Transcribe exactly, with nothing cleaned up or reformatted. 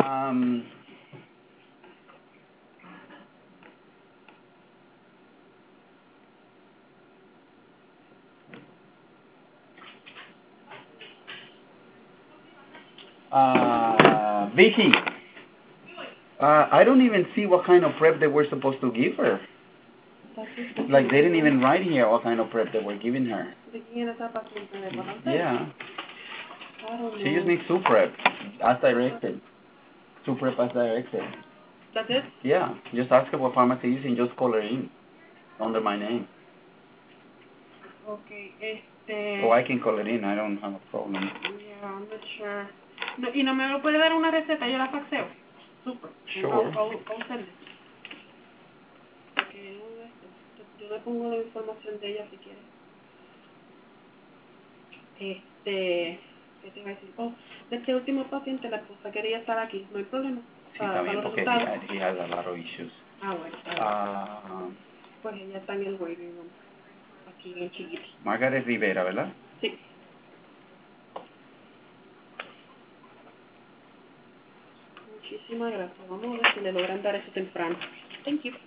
Um, uh, Vicky, uh, I don't even see what kind of prep they were supposed to give her. Like, they didn't even write here what kind of prep they were giving her. Yeah. She just needs soup prep, as directed. Soup prep as directed. That's it? Yeah. Just ask her what pharmacy is and just call her in under my name. Okay, este... Oh, I can call her in. I don't have a problem. Yeah, I'm not sure. No, ¿y no me lo puede dar una receta? Yo la faxeo. Super. Sure. I'll, I'll, I'll send it. Okay, no, esto. Yo le pongo la información de ella si quiere. Este... ¿Qué te iba a decir? Oh, de este último paciente, la esposa quería estar aquí. No hay problema. Sí, Para, está para bien, los porque he, resultados. he has a lot of issues. Ah, bueno. Uh, Pues ella está en el waiting room. Aquí bien chiquito. Margaret Rivera, ¿verdad? Sí. Muchísimas gracias. Vamos a ver si le logran dar eso temprano. Thank you.